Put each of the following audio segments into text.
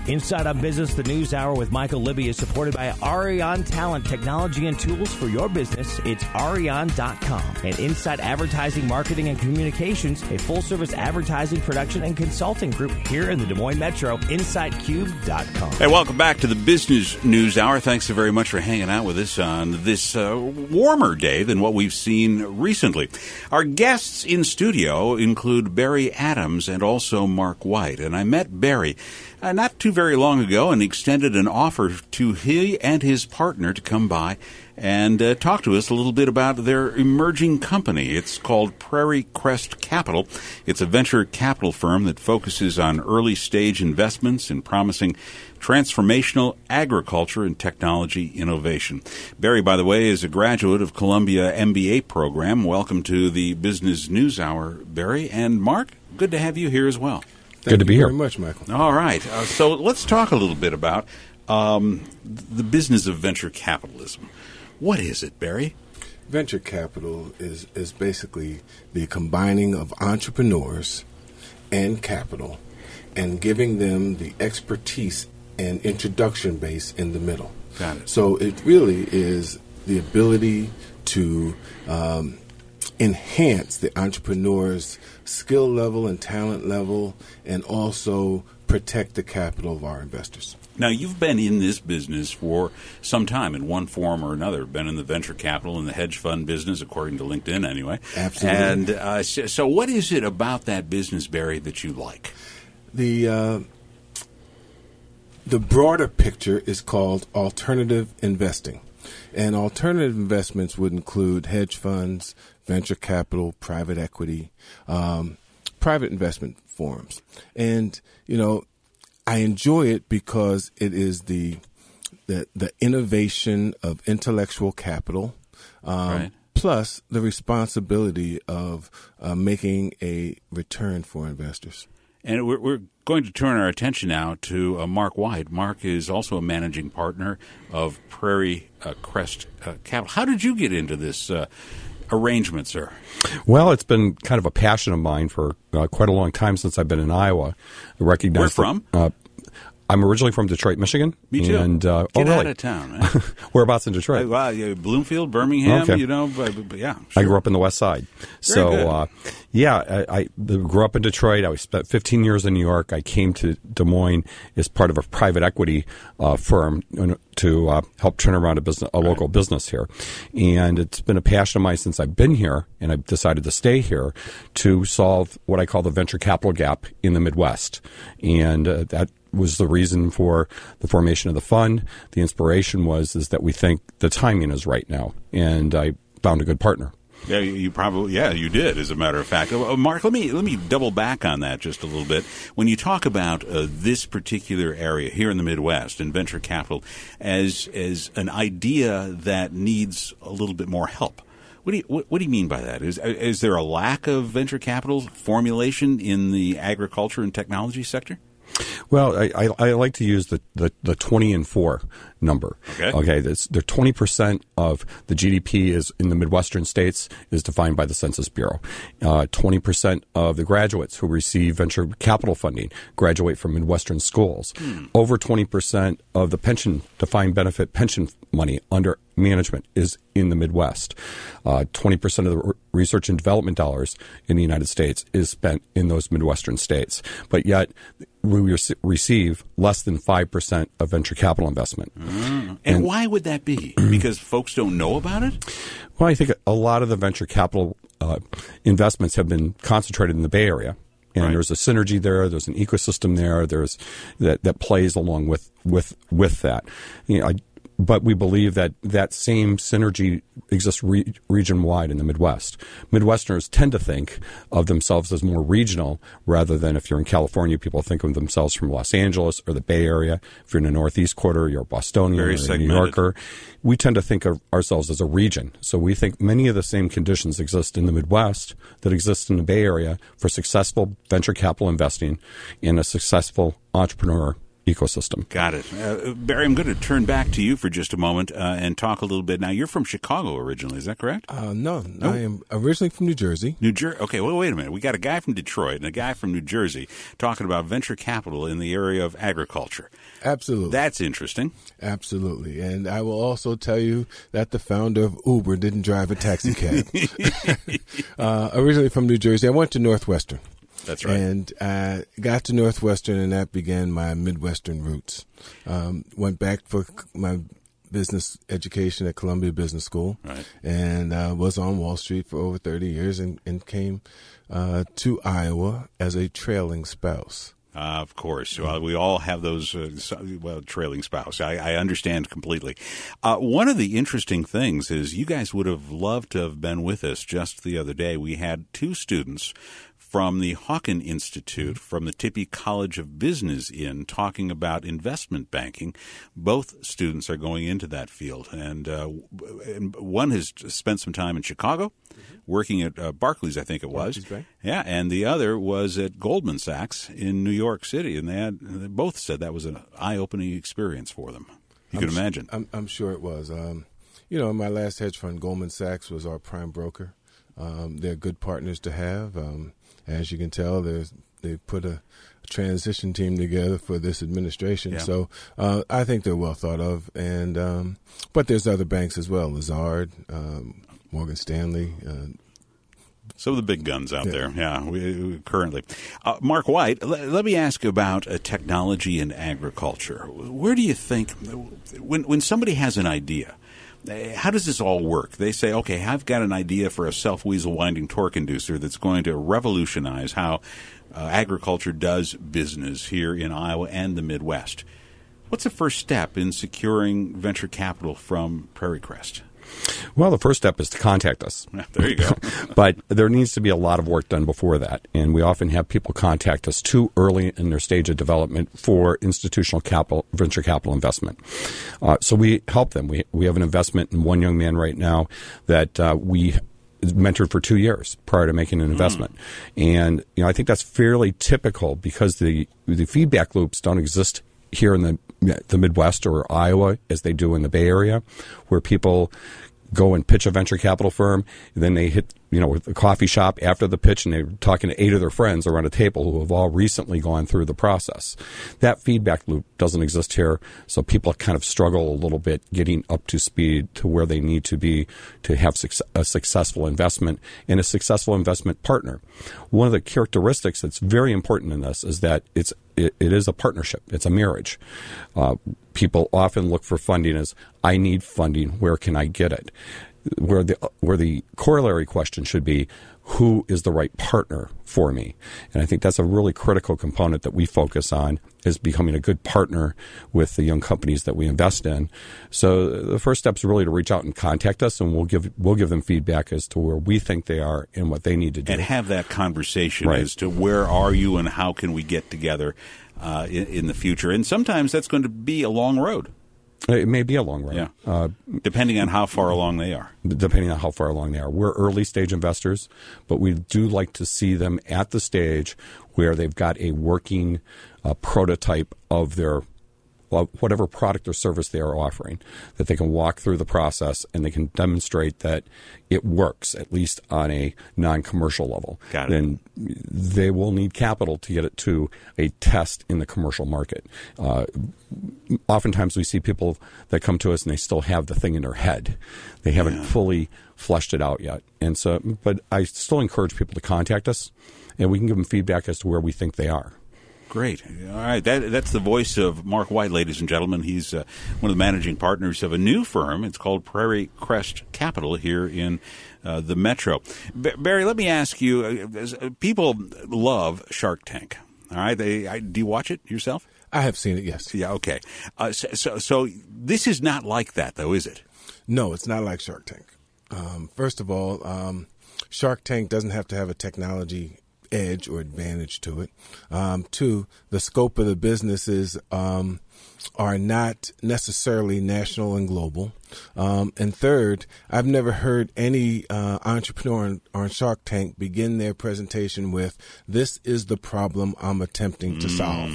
Inside on Business, the News Hour with Michael Libby is supported by Arion Talent Technology and Tools for your business. It's Arion.com. And Inside Advertising, Marketing, and Communications, a full-service advertising, production, and consulting group here in the Des Moines Metro. InsideCube.com. Hey, welcome back to the Business News Hour. Thanks so very much for hanging out with us on this warmer day than what we've seen recently. Our guests in studio include Barry Adams and also Mark White. And I met Barry not too very long ago and extended an offer to he and his partner to come by and talk to us a little bit about their emerging company. It's called Prairie Crest Capital. It's a venture capital firm that focuses on early-stage investments in promising transformational agriculture and technology innovation. Barry, by the way, is a graduate of Columbia MBA program. Welcome to the Business News Hour, Barry. And Mark, good to have you here as well. Good to be here. Thank you very much, Michael. All right. So let's talk a little bit about the business of venture capitalism. What is it, Barry? Venture capital is basically the combining of entrepreneurs and capital and giving them the expertise and introduction base in the middle. Got it. So it really is the ability to enhance the entrepreneur's skill level and talent level, and also protect the capital of our investors. Now, you've been in this business for some time in one form or another. Been in the venture capital and the hedge fund business, according to LinkedIn, anyway. Absolutely. And so what is it about that business, Barry, that you like? The broader picture is called alternative investing. And alternative investments would include hedge funds, venture capital, private equity, private investment forms. And, you know, I enjoy it because it is the innovation of intellectual capital, right, plus the responsibility of making a return for investors. And we're going to turn our attention now to Mark White. Mark is also a managing partner of Prairie Crest Capital. How did you get into this arrangement, sir? Well, it's been kind of a passion of mine for quite a long time since I've been in Iowa. I recognize Where from? I'm originally from Detroit, Michigan. Me too. And, Get really? out of town, man. Whereabouts in Detroit? Bloomfield, Birmingham, okay. you know, but yeah. Sure. I grew up in the West Side. I grew up in Detroit. I spent 15 years in New York. I came to Des Moines as part of a private equity firm to help turn around a local business here. And it's been a passion of mine since I've been here, and I've decided to stay here to solve what I call the venture capital gap in the Midwest. And that was the reason for the formation of the fund. The inspiration is that we think the timing is right now, and I found a good partner. Yeah, you did, as a matter of fact. Mark, let me double back on that just a little bit. When you talk about this particular area here in the Midwest and venture capital as an idea that needs a little bit more help, what do you mean by that? Is there a lack of venture capital formulation in the agriculture and technology sector? Well, I like to use the 20 and 4 number. Okay. The 20% of the GDP is in the Midwestern states is defined by the Census Bureau. 20% of the graduates who receive venture capital funding graduate from Midwestern schools. Over 20% of the defined benefit pension money under management is in the Midwest. 20% of the research and development dollars in the United States is spent in those Midwestern states. But yet we receive less than 5% of venture capital investment. And why would that be? Because folks don't know about it? Well, I think a lot of the venture capital investments have been concentrated in the Bay Area. And right. There's a synergy there. There's an ecosystem there. There's that plays along with that. You know, but we believe that same synergy exists region-wide in the Midwest. Midwesterners tend to think of themselves as more regional rather than, if you're in California, people think of themselves from Los Angeles or the Bay Area. If you're in the Northeast Quarter, you're a Bostonian or a New Yorker. We tend to think of ourselves as a region. So we think many of the same conditions exist in the Midwest that exist in the Bay Area for successful venture capital investing in a successful entrepreneur ecosystem. Got it. Barry, I'm going to turn back to you for just a moment and talk a little bit. Now, you're from Chicago originally, is that correct? No, I am originally from New Jersey. New Jersey. Okay, well, wait a minute. We got a guy from Detroit and a guy from New Jersey talking about venture capital in the area of agriculture. Absolutely. That's interesting. Absolutely. And I will also tell you that the founder of Uber didn't drive a taxi cab. Originally from New Jersey, I went to Northwestern. That's right. And I got to Northwestern, and that began my Midwestern roots. Went back for my business education at Columbia Business School, right. And was on Wall Street for over 30 years and came to Iowa as a trailing spouse. Of course. Well, we all have those, trailing spouse. I understand completely. One of the interesting things is you guys would have loved to have been with us just the other day. We had two students from the Hawken Institute from the Tippie College of Business in talking about investment banking. Both students are going into that field. And one has spent some time in Chicago, working at Barclays, I think it was. Barclays, yeah, and the other was at Goldman Sachs in New York City. And they both said that was an eye-opening experience for them. You can imagine. I'm sure it was. My last hedge fund, Goldman Sachs, was our prime broker. They're good partners to have. As you can tell, they put a transition team together for this administration. Yeah. So I think they're well thought of. And but there's other banks as well, Lazard, Morgan Stanley. Some of the big guns out there, currently. Mark White, let me ask about technology and agriculture. Where do you think, when somebody has an idea, how does this all work? They say, okay, I've got an idea for a self-weasel winding torque inducer that's going to revolutionize how agriculture does business here in Iowa and the Midwest. What's the first step in securing venture capital from Prairie Crest? Well, the first step is to contact us. There you go. But there needs to be a lot of work done before that. And we often have people contact us too early in their stage of development for institutional capital, venture capital investment. So we help them. We have an investment in one young man right now that we mentored for 2 years prior to making an investment. And I think that's fairly typical because the feedback loops don't exist here in the Midwest or Iowa as they do in the Bay Area, where people go and pitch a venture capital firm, and then they hit a coffee shop after the pitch, and they're talking to 8 of their friends around a table who have all recently gone through the process. That feedback loop doesn't exist here, so people kind of struggle a little bit getting up to speed to where they need to be to have a successful investment and a successful investment partner. One of the characteristics that's very important in this is that it is a partnership. It's a marriage. People often look for funding as, I need funding, where can I get it? Where the corollary question should be, who is the right partner for me? And I think that's a really critical component that we focus on, is becoming a good partner with the young companies that we invest in. So the first step is really to reach out and contact us, and we'll give them feedback as to where we think they are and what they need to do. And have that conversation right. as to where are you and how can we get together in the future. And sometimes that's going to be a long road. It may be a long road. Yeah. Depending on how far along they are. Depending on how far along they are. We're early stage investors, but we do like to see them at the stage where they've got a working prototype of their whatever product or service they are offering, that they can walk through the process and they can demonstrate that it works, at least on a non-commercial level. Got it. Then they will need capital to get it to a test in the commercial market. Oftentimes we see people that come to us and they still have the thing in their head. They haven't fully fleshed it out yet. And so, but I still encourage people to contact us, and we can give them feedback as to where we think they are. Great. All right. That's the voice of Mark White, ladies and gentlemen. He's one of the managing partners of a new firm. It's called Prairie Crest Capital here in the Metro. Barry, let me ask you, people love Shark Tank. All right. Do you watch it yourself? I have seen it, yes. Yeah, okay. So this is not like that, though, is it? No, it's not like Shark Tank. First of all, Shark Tank doesn't have to have a technology edge or advantage to it. Two, the scope of the businesses are not necessarily national and global. And third, I've never heard any entrepreneur on Shark Tank begin their presentation with, "This is the problem I'm attempting to solve."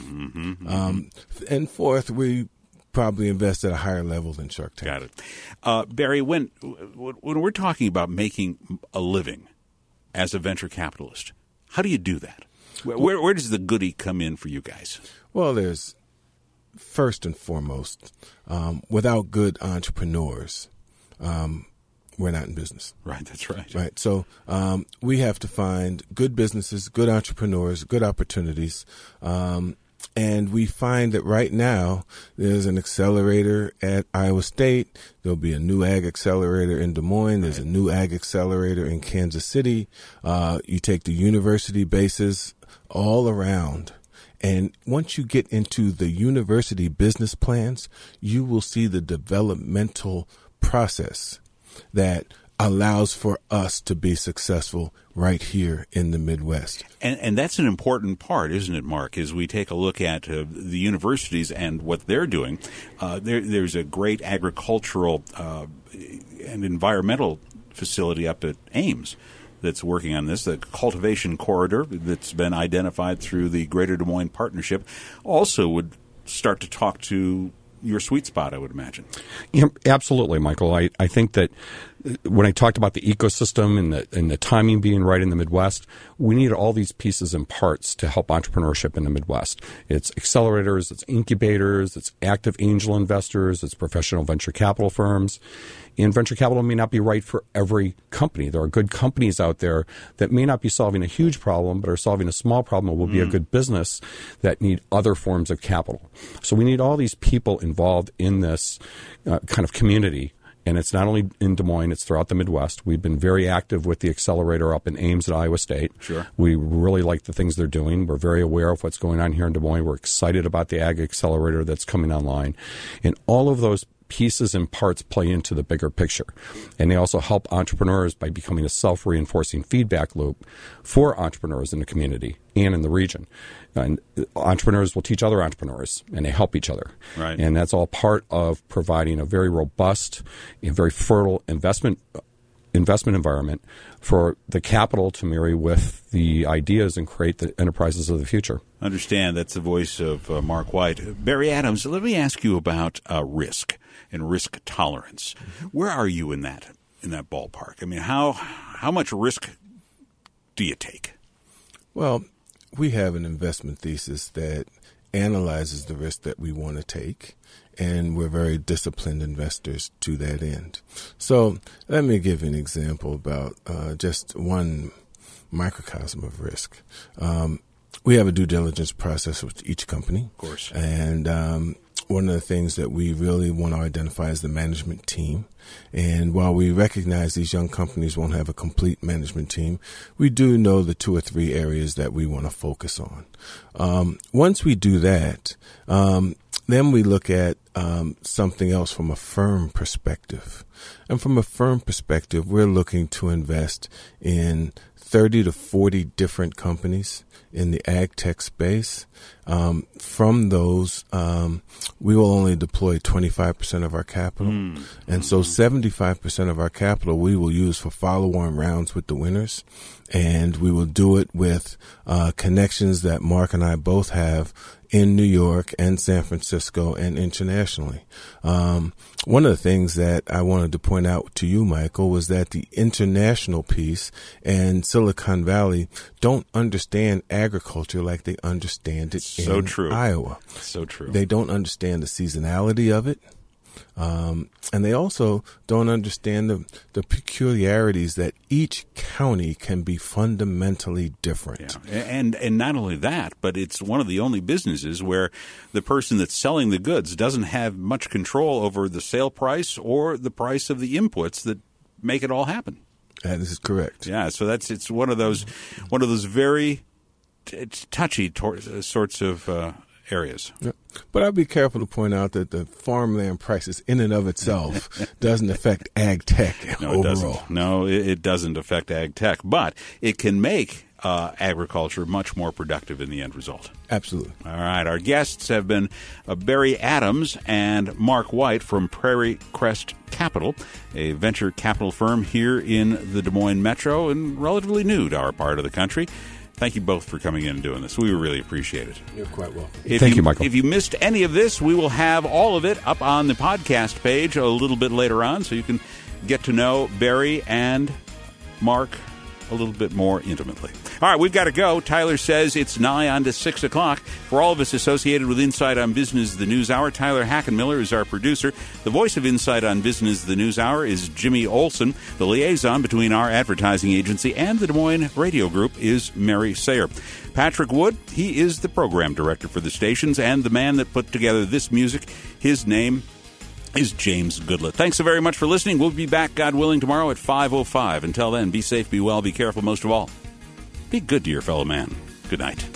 And fourth, we probably invest at a higher level than Shark Tank. Got it. Barry, when we're talking about making a living as a venture capitalist, how do you do that? Where does the goodie come in for you guys? Well, there's first and foremost, without good entrepreneurs, we're not in business. Right, that's right. Right. So we have to find good businesses, good entrepreneurs, good opportunities. And we find that right now there's an accelerator at Iowa State. There'll be a new ag accelerator in Des Moines. There's a new ag accelerator in Kansas City. You take the university bases all around. And once you get into the university business plans, you will see the developmental process that allows for us to be successful right here in the Midwest. And that's an important part, isn't it, Mark, as we take a look at the universities and what they're doing. There's a great agricultural and environmental facility up at Ames that's working on this, the cultivation corridor that's been identified through the Greater Des Moines Partnership, also would start to talk to your sweet spot, I would imagine. Yeah, absolutely, Michael. I think that when I talked about the ecosystem and the timing being right in the Midwest, we need all these pieces and parts to help entrepreneurship in the Midwest. It's accelerators, it's incubators, it's active angel investors, it's professional venture capital firms. And venture capital may not be right for every company. There are good companies out there that may not be solving a huge problem, but are solving a small problem and will be a good business that need other forms of capital. So we need all these people involved in this kind of community. And it's not only in Des Moines, it's throughout the Midwest. We've been very active with the accelerator up in Ames at Iowa State. Sure. We really like the things they're doing. We're very aware of what's going on here in Des Moines. We're excited about the ag accelerator that's coming online. And all of those pieces and parts play into the bigger picture. And they also help entrepreneurs by becoming a self-reinforcing feedback loop for entrepreneurs in the community and in the region. And entrepreneurs will teach other entrepreneurs, and they help each other. Right. And that's all part of providing a very robust and very fertile investment environment for the capital to marry with the ideas and create the enterprises of the future. Understand. That's the voice of Mark White. Barry Adams, let me ask you about risk and risk tolerance. Where are you in that ballpark? I mean, how much risk do you take? Well, we have an investment thesis that analyzes the risk that we want to take, and we're very disciplined investors to that end. So let me give you an example about just one microcosm of risk. We have a due diligence process with each company. Of course. And one of the things that we really want to identify is the management team. And while we recognize these young companies won't have a complete management team, we do know the 2 or 3 areas that we want to focus on. Once we do that, then we look at something else from a firm perspective. And from a firm perspective, we're looking to invest in 30 to 40 different companies in the ag tech space. From those, we will only deploy 25% of our capital. And so 75% of our capital we will use for follow-on rounds with the winners. And we will do it with connections that Mark and I both have in New York and San Francisco and internationally. One of the things that I wanted to point out to you, Michael, was that the international piece and Silicon Valley don't understand agriculture like they understand it in Iowa. So true. They don't understand the seasonality of it. And they also don't understand the peculiarities that each county can be fundamentally different. Yeah. And not only that, but it's one of the only businesses where the person that's selling the goods doesn't have much control over the sale price or the price of the inputs that make it all happen. That is correct. Yeah, so it's one of those very touchy sorts of areas. Yeah. But I'd be careful to point out that the farmland prices in and of itself doesn't affect ag tech overall. It doesn't. No, it doesn't affect ag tech, but it can make agriculture much more productive in the end result. Absolutely. All right. Our guests have been Barry Adams and Mark White from Prairie Crest Capital, a venture capital firm here in the Des Moines Metro and relatively new to our part of the country. Thank you both for coming in and doing this. We really appreciate it. You're quite welcome. Thank you, Michael. If you missed any of this, we will have all of it up on the podcast page a little bit later on, so you can get to know Barry and Mark a little bit more intimately. All right, we've got to go. Tyler says it's nigh on to 6 o'clock. For all of us associated with Inside on Business, the News Hour, Tyler Hackenmiller is our producer. The voice of Inside on Business, the News Hour is Jimmy Olson. The liaison between our advertising agency and the Des Moines Radio Group is Mary Sayer. Patrick Wood, he is the program director for the stations and the man that put together this music. His name is James Goodlett. Thanks so very much for listening. We'll be back, God willing, tomorrow at 5:05. Until then, be safe, be well, be careful, most of all, be good to your fellow man. Good night.